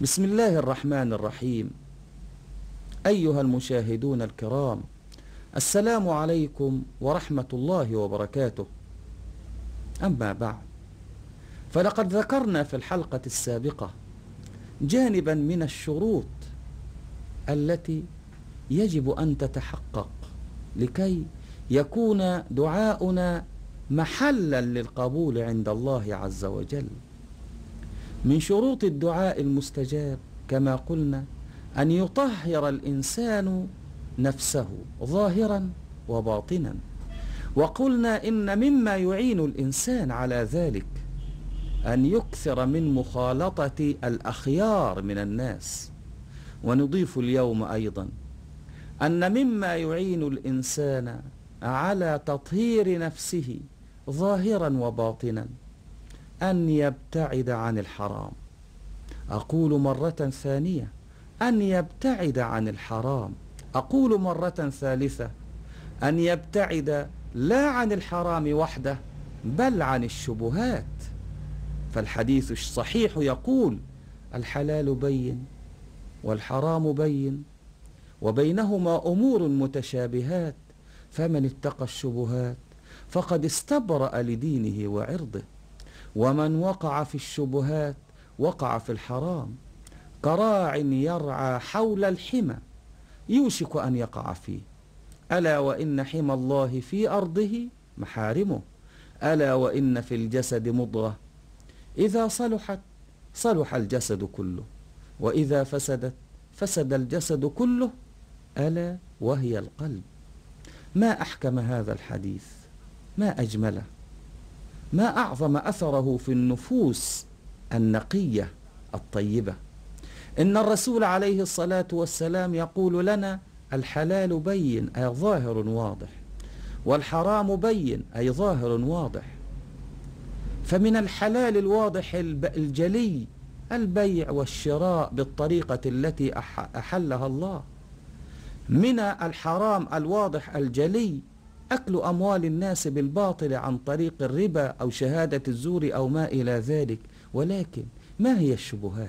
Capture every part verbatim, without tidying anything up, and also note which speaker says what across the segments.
Speaker 1: بسم الله الرحمن الرحيم. أيها المشاهدون الكرام، السلام عليكم ورحمة الله وبركاته. أما بعد، فلقد ذكرنا في الحلقة السابقة جانبا من الشروط التي يجب أن تتحقق لكي يكون دعاؤنا محلا للقبول عند الله عز وجل. من شروط الدعاء المستجاب كما قلنا أن يطهر الإنسان نفسه ظاهرا وباطنا، وقلنا إن مما يعين الإنسان على ذلك أن يكثر من مخالطة الأخيار من الناس. ونضيف اليوم أيضا أن مما يعين الإنسان على تطهير نفسه ظاهرا وباطنا أن يبتعد عن الحرام. أقول مرة ثانية: أن يبتعد عن الحرام. أقول مرة ثالثة: أن يبتعد لا عن الحرام وحده بل عن الشبهات. فالحديث الصحيح يقول: الحلال بين والحرام بين وبينهما أمور متشابهات، فمن اتقى الشبهات فقد استبرأ لدينه وعرضه، ومن وقع في الشبهات وقع في الحرام، كراع يرعى حول الحمى يوشك أن يقع فيه. ألا وإن حمى الله في أرضه محارمه، ألا وإن في الجسد مضغة إذا صلحت صلح الجسد كله، وإذا فسدت فسد الجسد كله، ألا وهي القلب. ما أحكم هذا الحديث، ما أجمله، ما أعظم أثره في النفوس النقية الطيبة. إن الرسول عليه الصلاة والسلام يقول لنا: الحلال بين أي ظاهر واضح، والحرام بين أي ظاهر واضح. فمن الحلال الواضح الجلي البيع والشراء بالطريقة التي أحلها الله. من الحرام الواضح الجلي أكل أموال الناس بالباطل عن طريق الربا أو شهادة الزور أو ما إلى ذلك. ولكن ما هي الشبهات؟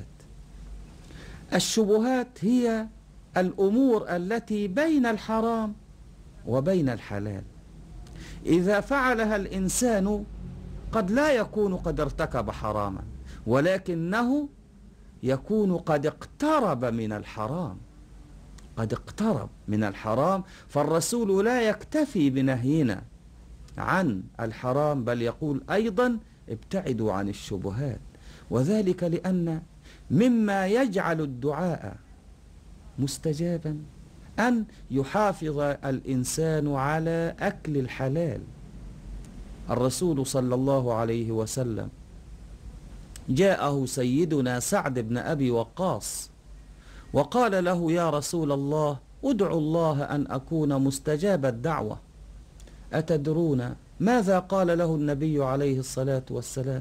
Speaker 1: الشبهات هي الأمور التي بين الحرام وبين الحلال. إذا فعلها الإنسان قد لا يكون قد ارتكب حراما، ولكنه يكون قد اقترب من الحرام، قد اقترب من الحرام. فالرسول لا يكتفي بنهينا عن الحرام، بل يقول أيضا: ابتعدوا عن الشبهات. وذلك لأن مما يجعل الدعاء مستجابا أن يحافظ الإنسان على أكل الحلال. الرسول صلى الله عليه وسلم جاءه سيدنا سعد بن أبي وقاص وقال له: يا رسول الله، ادعو الله أن أكون مستجاب الدعوة. أتدرون ماذا قال له النبي عليه الصلاة والسلام؟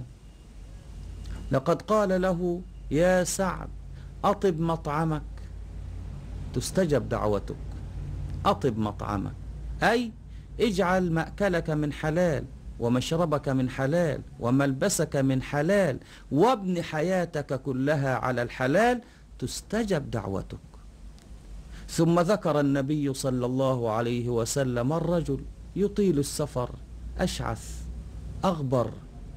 Speaker 1: لقد قال له: يا سعد، أطب مطعمك تستجب دعوتك. أطب مطعمك أي اجعل مأكلك من حلال، ومشربك من حلال، وملبسك من حلال، وابن حياتك كلها على الحلال، تستجب دعوتك. ثم ذكر النبي صلى الله عليه وسلم الرجل يطيل السفر أشعث أغبر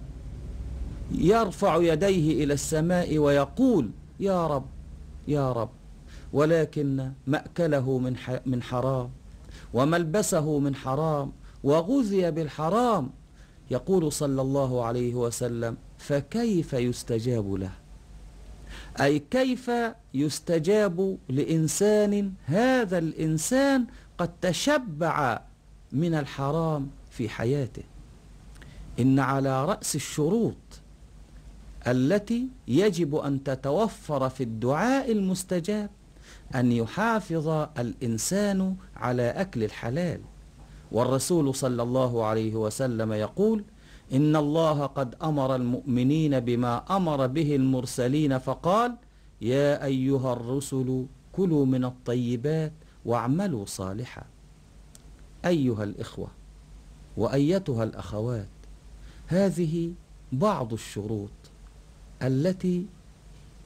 Speaker 1: يرفع يديه إلى السماء ويقول: يا رب يا رب، ولكن مأكله من من حرام، وملبسه من حرام، وغذي بالحرام. يقول صلى الله عليه وسلم: فكيف يستجاب له؟ أي كيف يستجاب لإنسان هذا الإنسان قد تشبع من الحرام في حياته؟ إن على رأس الشروط التي يجب أن تتوفر في الدعاء المستجاب أن يحافظ الإنسان على أكل الحلال. والرسول صلى الله عليه وسلم يقول: إن الله قد أمر المؤمنين بما أمر به المرسلين، فقال: يا أيها الرسل كلوا من الطيبات واعملوا صالحا. أيها الإخوة وأيتها الأخوات، هذه بعض الشروط التي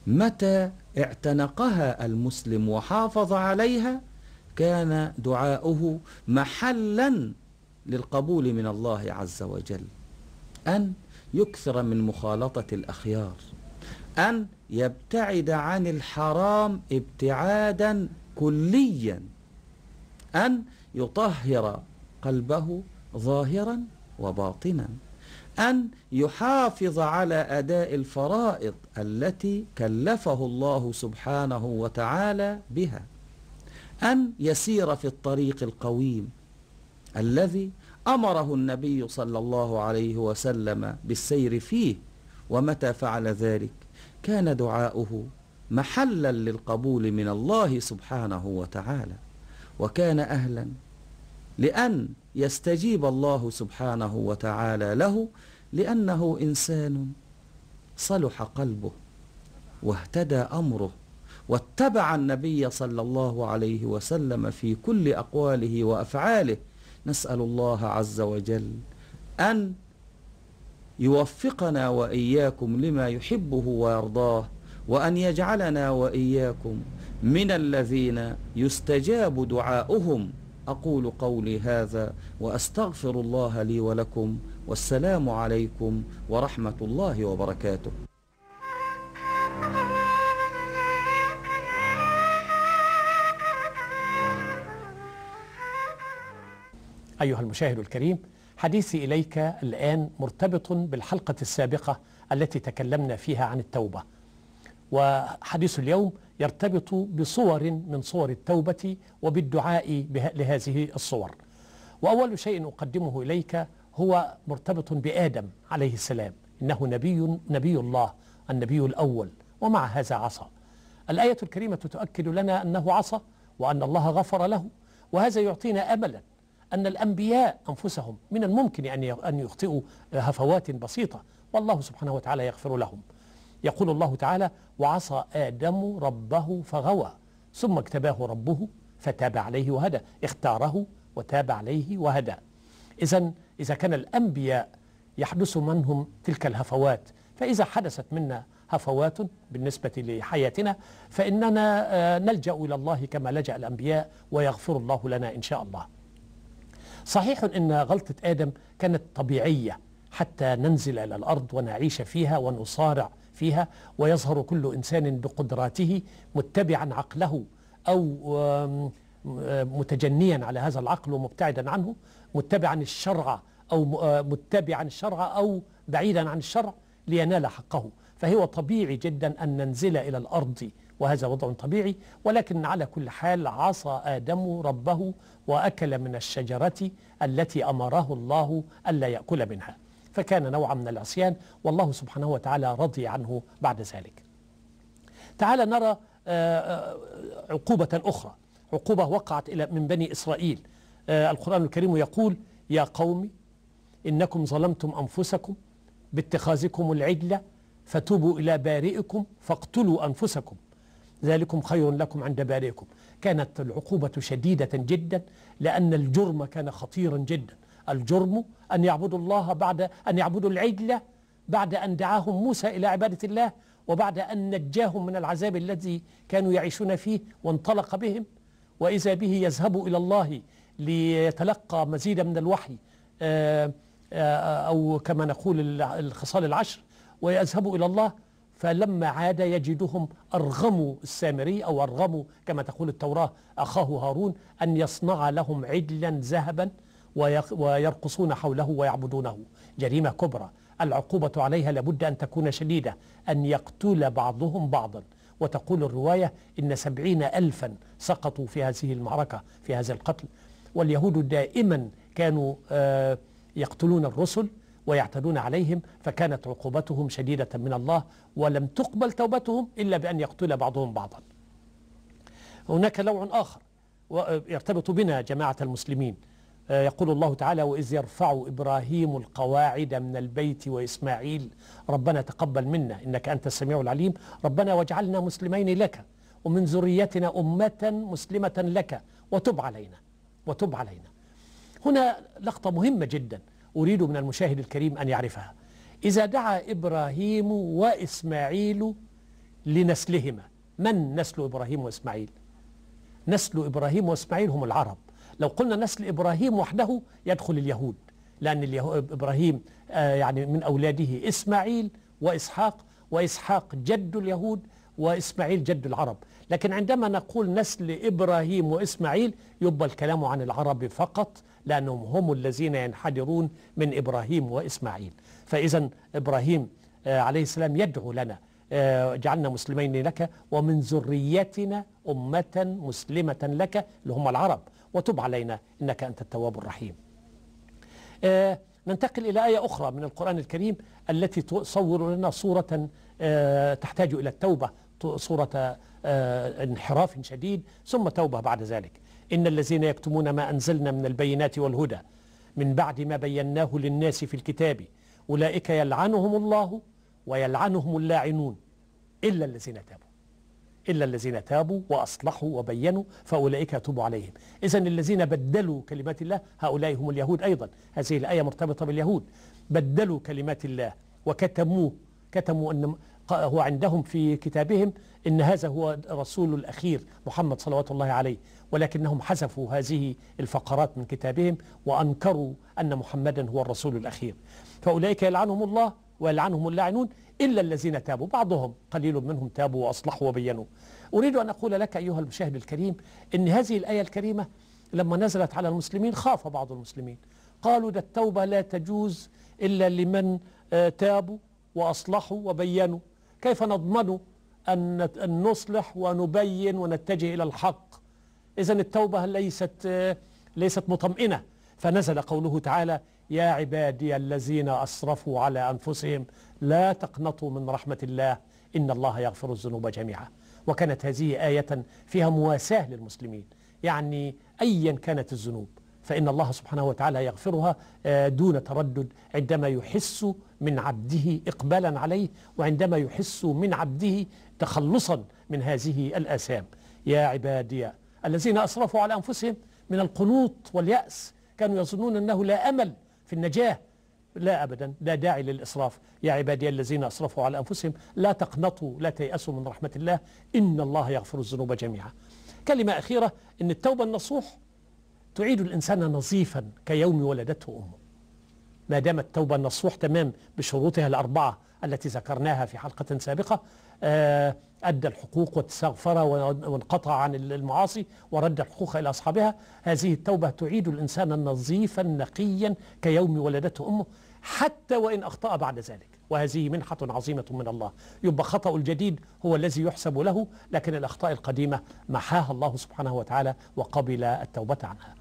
Speaker 1: متى اعتنقها المسلم وحافظ عليها كان دعاؤه محلا للقبول من الله عز وجل. أن يكثر من مخالطة الأخيار، أن يبتعد عن الحرام ابتعادا كليا، أن يطهر قلبه ظاهرا وباطنا، أن يحافظ على أداء الفرائض التي كلفه الله سبحانه وتعالى بها، أن يسير في الطريق القويم الذي أمره النبي صلى الله عليه وسلم بالسير فيه. ومتى فعل ذلك كان دعاؤه محلا للقبول من الله سبحانه وتعالى، وكان أهلا لأن يستجيب الله سبحانه وتعالى له، لأنه إنسان صلح قلبه واهتدى أمره واتبع النبي صلى الله عليه وسلم في كل أقواله وأفعاله. نسأل الله عز وجل أن يوفقنا وإياكم لما يحبه ويرضاه، وأن يجعلنا وإياكم من الذين يستجاب دعاؤهم. أقول قولي هذا وأستغفر الله لي ولكم، والسلام عليكم ورحمة الله وبركاته.
Speaker 2: أيها المشاهد الكريم، حديثي إليك الآن مرتبط بالحلقة السابقة التي تكلمنا فيها عن التوبة، وحديث اليوم يرتبط بصور من صور التوبة وبالدعاء لهذه الصور. وأول شيء أقدمه إليك هو مرتبط بآدم عليه السلام، إنه نبي نبي الله، النبي الأول، ومع هذا عصى. الآية الكريمة تؤكد لنا أنه عصى وأن الله غفر له، وهذا يعطينا أملا أن الأنبياء أنفسهم من الممكن أن يخطئوا هفوات بسيطة، والله سبحانه وتعالى يغفر لهم. يقول الله تعالى: وعصى آدم ربه فغوى ثم اجتباه ربه فتاب عليه وهدى. اختاره وتاب عليه وهدى. إذن إذا كان الأنبياء يحدث منهم تلك الهفوات، فإذا حدثت منا هفوات بالنسبة لحياتنا فإننا نلجأ إلى الله كما لجأ الأنبياء، ويغفر الله لنا إن شاء الله. صحيح أن غلطة آدم كانت طبيعية حتى ننزل إلى الأرض ونعيش فيها ونصارع فيها، ويظهر كل إنسان بقدراته متبعا عقله أو متجنيا على هذا العقل ومبتعدا عنه، متبعا الشرع أو متبعا الشرع أو بعيدا عن الشرع لينال حقه. فهو طبيعي جدا أن ننزل إلى الأرض، وهذا وضع طبيعي. ولكن على كل حال عصى آدم ربه وأكل من الشجرة التي أمره الله ألا يأكل منها، فكان نوعا من العصيان، والله سبحانه وتعالى رضي عنه بعد ذلك. تعال نرى عقوبة أخرى، عقوبة وقعت إلى من بني إسرائيل. القرآن الكريم يقول: يا قوم إنكم ظلمتم أنفسكم باتخاذكم العجل فتوبوا إلى بارئكم فاقتلوا أنفسكم ذلكم خير لكم عند بارئكم. كانت العقوبة شديدة جدا لأن الجرم كان خطيرا جدا. الجرم أن يعبدوا الله بعد أن يعبدوا العجل بعد أن دعاهم موسى إلى عبادة الله، وبعد أن نجاهم من العذاب الذي كانوا يعيشون فيه وانطلق بهم، وإذا به يذهبوا إلى الله ليتلقى مزيدا من الوحي أو كما نقول الخصال العشر، ويذهبوا إلى الله. فلما عاد يجدهم أرغموا السامري أو أرغموا كما تقول التوراة أخاه هارون أن يصنع لهم عجلا ذهبا ويرقصون حوله ويعبدونه. جريمة كبرى، العقوبة عليها لابد أن تكون شديدة، أن يقتل بعضهم بعضا. وتقول الرواية إن سبعين ألفا سقطوا في هذه المعركة، في هذا القتل. واليهود دائما كانوا يقتلون الرسل ويعتدون عليهم، فكانت عقوبتهم شديدة من الله، ولم تقبل توبتهم إلا بأن يقتل بعضهم بعضا. هناك نوع آخر يرتبط بنا جماعة المسلمين. يقول الله تعالى: وإذ يرفع إبراهيم القواعد من البيت وإسماعيل ربنا تقبل منا إنك أنت السميع العليم ربنا واجعلنا مسلمين لك ومن ذريتنا أمة مسلمة لك وتب علينا وتب علينا. هنا لقطة مهمة جدا أريد من المشاهد الكريم أن يعرفها. إذا دعا إبراهيم وإسماعيل لنسلهما. من نسل إبراهيم وإسماعيل؟ نسل إبراهيم وإسماعيل هم العرب. لو قلنا نسل إبراهيم وحده يدخل اليهود، لأن إبراهيم آه يعني من أولاده إسماعيل وإسحاق، وإسحاق جد اليهود وإسماعيل جد العرب. لكن عندما نقول نسل إبراهيم وإسماعيل يبقى الكلام عن العرب فقط، لأنهم هم الذين ينحدرون من إبراهيم وإسماعيل. فإذا إبراهيم آه عليه السلام يدعو لنا آه جعلنا مسلمين لك ومن ذريتنا أمة مسلمة لك، اللي هم العرب، وتب علينا إنك أنت التواب الرحيم. آه ننتقل إلى آية أخرى من القرآن الكريم التي تصور لنا صورة آه تحتاج إلى التوبة، صورة آه انحراف شديد ثم توبة بعد ذلك. إن الذين يكتمون ما أنزلنا من البينات والهدى من بعد ما بيناه للناس في الكتاب أولئك يلعنهم الله ويلعنهم اللاعنون إلا الذين تابوا إلا الذين تابوا وأصلحوا وبينوا فأولئك يتوب عليهم. إذن الذين بدلوا كلمات الله هؤلاء هم اليهود أيضا. هذه الآية مرتبطة باليهود، بدلوا كلمات الله وكتموه، كتموا أن هو عندهم في كتابهم إن هذا هو الرسول الأخير محمد صلوات الله عليه، ولكنهم حذفوا هذه الفقرات من كتابهم وأنكروا أن محمدا هو الرسول الأخير. فأولئك يلعنهم الله ويلعنهم اللاعنون إلا الذين تابوا، بعضهم قليل منهم تابوا وأصلحوا وبينوا. أريد أن أقول لك أيها المشاهد الكريم إن هذه الآية الكريمة لما نزلت على المسلمين خاف بعض المسلمين، قالوا ده التوبة لا تجوز إلا لمن تابوا وأصلحوا وبينوا، كيف نضمن أن نصلح ونبين ونتجه إلى الحق؟ إذن التوبة ليست ليست مطمئنة. فنزل قوله تعالى يا عبادي الذين أسرفوا على أنفسهم لا تقنطوا من رحمة الله إن الله يغفر الذنوب جميعا. وكانت هذه آية فيها مواساة للمسلمين، يعني أيا كانت الذنوب فإن الله سبحانه وتعالى يغفرها دون تردد عندما يحس من عبده إقبالا عليه وعندما يحس من عبده تخلصا من هذه الآثام. يا عبادي الذين أسرفوا على أنفسهم من القنوط واليأس، كانوا يظنون أنه لا أمل في النجاة. لا أبدا، لا داعي للإسراف. يا عبادي الذين أسرفوا على أنفسهم لا تقنطوا لا تيأسوا من رحمة الله إن الله يغفر الذنوب جميعا. كلمة أخيرة، إن التوبة النصوح تعيد الإنسان نظيفا كيوم ولدته أمه. ما دام التوبة النصوح تمام بشروطها الأربعة التي ذكرناها في حلقة سابقة، أدى الحقوق واستغفر وانقطع عن المعاصي ورد الحقوق إلى أصحابها، هذه التوبة تعيد الإنسان نظيفا نقيا كيوم ولدته أمه حتى وإن أخطأ بعد ذلك، وهذه منحة عظيمة من الله. يبقى خطأ الجديد هو الذي يحسب له، لكن الأخطاء القديمة محاها الله سبحانه وتعالى وقبل التوبة عنها.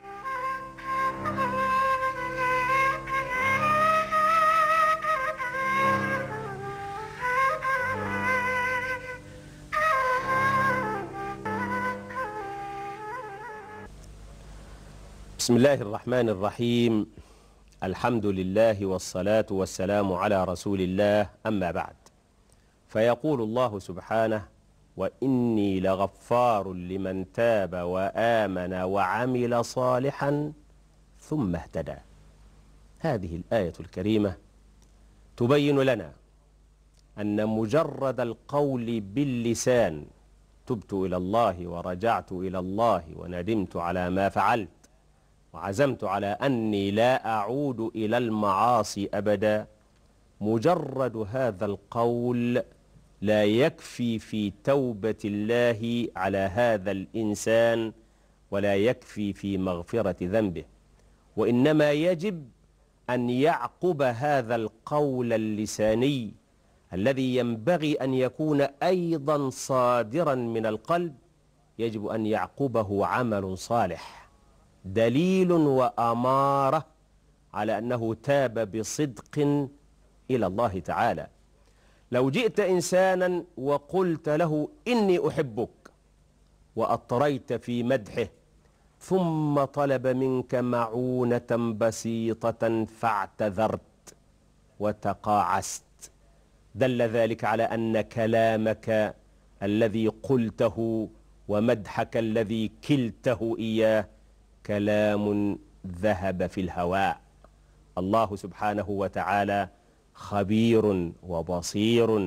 Speaker 3: بسم الله الرحمن الرحيم. الحمد لله والصلاة والسلام على رسول الله، أما بعد، فيقول الله سبحانه وإني لغفار لمن تاب وآمن وعمل صالحا ثم اهتدى. هذه الآية الكريمة تبين لنا أن مجرد القول باللسان تبت إلى الله ورجعت إلى الله وندمت على ما فعلت وعزمت على أني لا أعود إلى المعاصي أبدا، مجرد هذا القول لا يكفي في توبة الله على هذا الإنسان ولا يكفي في مغفرة ذنبه، وإنما يجب أن يعقب هذا القول اللساني الذي ينبغي أن يكون أيضا صادرا من القلب، يجب أن يعقبه عمل صالح دليل وأمارة على أنه تاب بصدق إلى الله تعالى. لو جئت إنسانا وقلت له إني أحبك وأطريت في مدحه ثم طلب منك معونة بسيطة فاعتذرت وتقاعست، دل ذلك على أن كلامك الذي قلته ومدحك الذي كلته إياه كلام ذهب في الهواء. الله سبحانه وتعالى خبير وبصير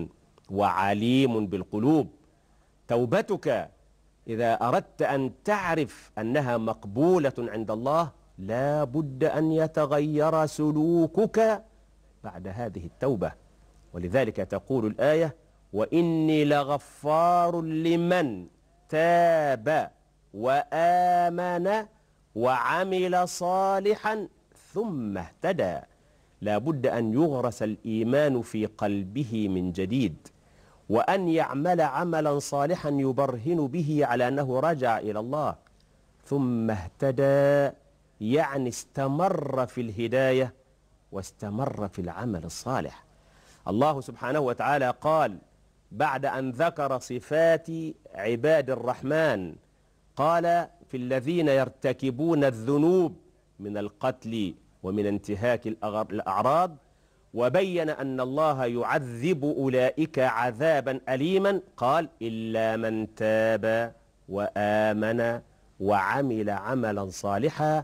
Speaker 3: وعليم بالقلوب. توبتك إذا أردت أن تعرف أنها مقبولة عند الله لا بد أن يتغير سلوكك بعد هذه التوبة. ولذلك تقول الآية: وإني لغفار لمن تاب وآمن وعمل صالحا ثم اهتدى. لا بد أن يغرس الإيمان في قلبه من جديد، وأن يعمل عملا صالحا يبرهن به على أنه رجع إلى الله. ثم اهتدى يعني استمر في الهداية واستمر في العمل الصالح. الله سبحانه وتعالى قال بعد أن ذكر صفات عباد الرحمن، قال في الذين يرتكبون الذنوب من القتل ومن انتهاك الأعراض، وبين أن الله يعذب أولئك عذابا أليما، قال إلا من تاب وآمن وعمل عملا صالحا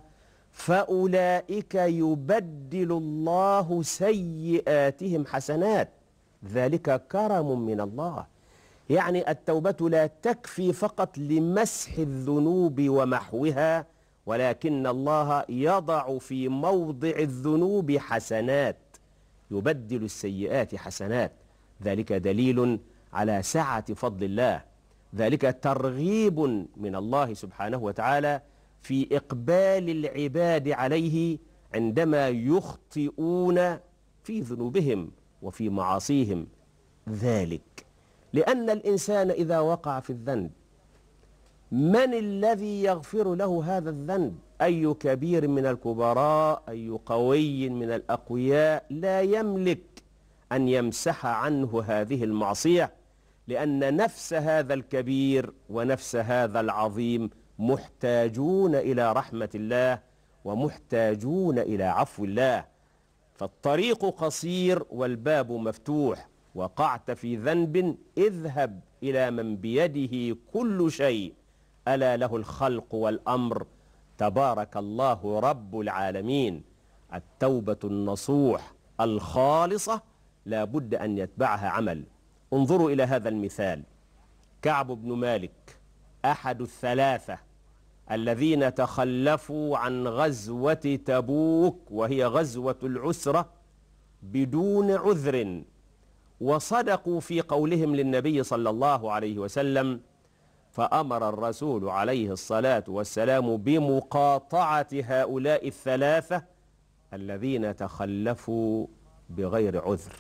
Speaker 3: فأولئك يبدل الله سيئاتهم حسنات ذلك كرم من الله. يعني التوبة لا تكفي فقط لمسح الذنوب ومحوها، ولكن الله يضع في موضع الذنوب حسنات، يبدل السيئات حسنات. ذلك دليل على سعة فضل الله، ذلك ترغيب من الله سبحانه وتعالى في إقبال العباد عليه عندما يخطئون في ذنوبهم وفي معاصيهم. ذلك لأن الإنسان إذا وقع في الذنب من الذي يغفر له هذا الذنب؟ أي كبير من الكبراء، أي قوي من الأقوياء لا يملك أن يمسح عنه هذه المعصية، لأن نفس هذا الكبير ونفس هذا العظيم محتاجون إلى رحمة الله ومحتاجون إلى عفو الله. فالطريق قصير والباب مفتوح. وقعت في ذنب اذهب إلى من بيده كل شيء ألا له الخلق والأمر تبارك الله رب العالمين. التوبة النصوح الخالصة لا بد أن يتبعها عمل. انظروا إلى هذا المثال: كعب بن مالك أحد الثلاثة الذين تخلفوا عن غزوة تبوك، وهي غزوة العسرة، بدون عذر، وصدقوا في قولهم للنبي صلى الله عليه وسلم، فأمر الرسول عليه الصلاة والسلام بمقاطعة هؤلاء الثلاثة الذين تخلفوا بغير عذر.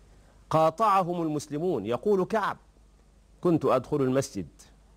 Speaker 3: قاطعهم المسلمون. يقول كعب: كنت أدخل المسجد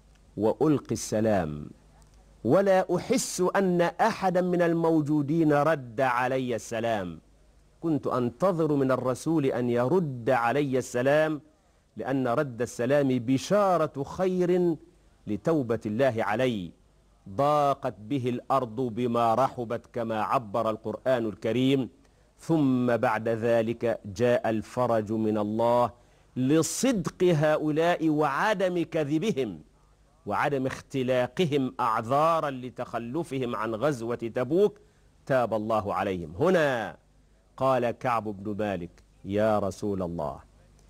Speaker 3: وألقي السلام ولا أحس أن أحدا من الموجودين رد علي السلام. كنت أنتظر من الرسول أن يرد علي السلام، لأن رد السلام بشارة خير لتوبة الله علي. ضاقت به الأرض بما رحبت كما عبر القرآن الكريم، ثم بعد ذلك جاء الفرج من الله لصدق هؤلاء وعدم كذبهم وعدم اختلاقهم أعذارا لتخلفهم عن غزوة تبوك. تاب الله عليهم. هنا قال كعب بن مالك: يا رسول الله،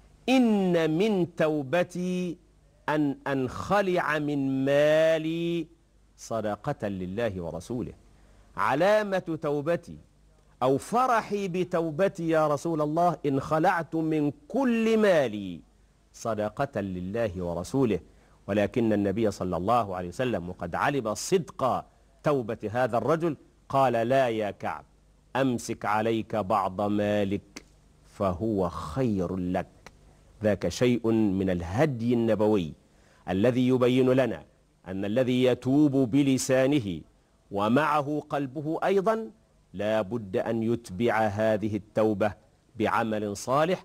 Speaker 3: إن من توبتي أن أنخلع من مالي صدقة لله ورسوله. علامة توبتي أو فرحي بتوبتي يا رسول الله إن خلعت من كل مالي صدقة لله ورسوله. ولكن النبي صلى الله عليه وسلم وقد علم صدق توبة هذا الرجل قال: لا يا كعب، أمسك عليك بعض مالك فهو خير لك. ذاك شيء من الهدي النبوي الذي يبين لنا أن الذي يتوب بلسانه ومعه قلبه أيضا لا بد أن يتبع هذه التوبة بعمل صالح،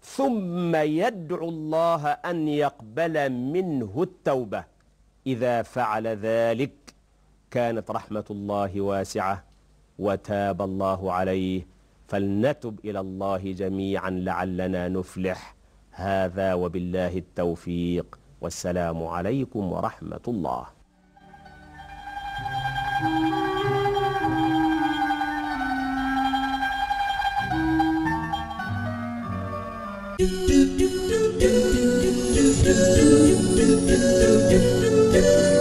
Speaker 3: ثم يدعو الله أن يقبل منه التوبة. إذا فعل ذلك كانت رحمة الله واسعة وتاب الله عليه. فلنتب إلى الله جميعا لعلنا نفلح. هذا وبالله التوفيق، والسلام عليكم ورحمة الله.
Speaker 4: do do do do do do do do do.